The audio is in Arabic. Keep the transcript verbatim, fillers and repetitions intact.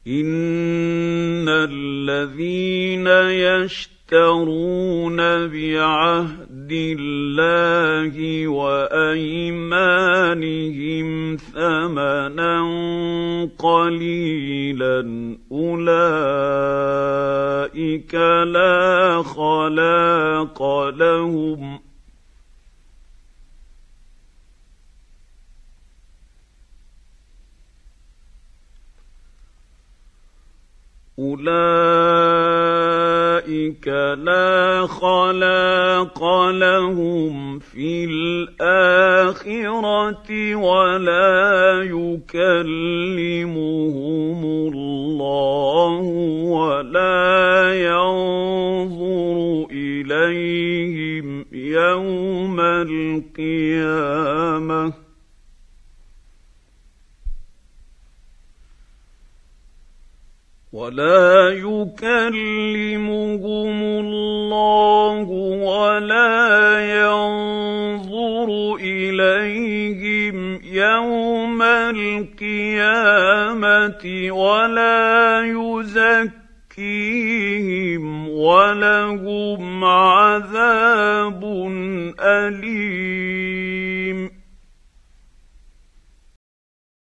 إن الذين يشترون بعهد الله وأيمانهم ثمنا قليلا أولئك لا خلاق لهم أولئك لا خلاق لهم في الآخرة ولا يكلمهم الله ولا ينظر إليهم يوم القيامة ولا يكلمهم الله ولا ينظر إليهم يوم القيامة ولا يزكيهم ولهم عذاب أليم.